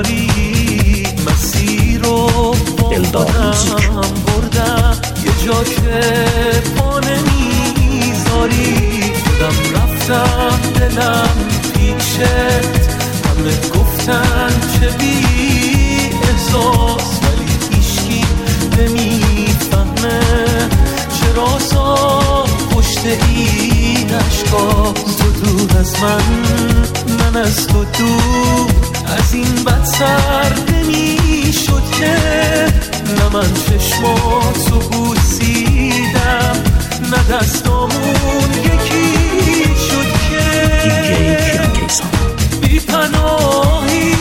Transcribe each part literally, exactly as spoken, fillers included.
داری، مسیر رو با خودم بردم یه جا که پا نمیذاری. خودم رفتم دلم پیشت، همه گفتن چه بی احساس، ولی هیچکی نمیفهمه چرا سا پشت این عشقا. تو دور از من، من از تو دور، از این بد سر نمیشد که نه من چشماتو بوسیدم نه دستامون یکی شد که بی پناهی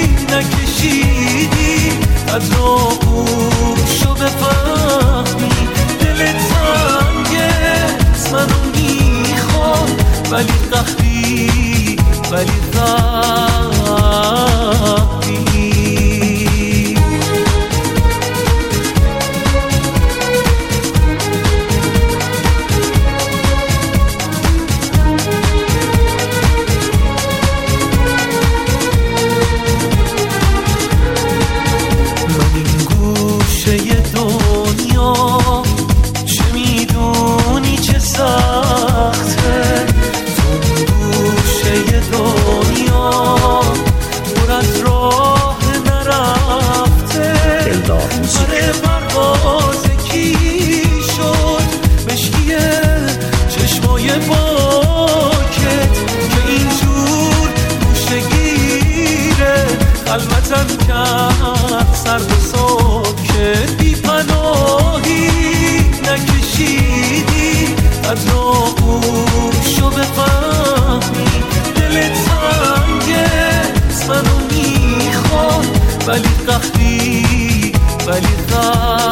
نکشیدی از راهوشو بفهمی. دل تنگه منو میخواد ولی قهری ولی قهری. سر به ساکت بی پناهی نکشیدی از راهوشو بفهمی. دل تنگه منو میخواد ولی قهری ولی قهری.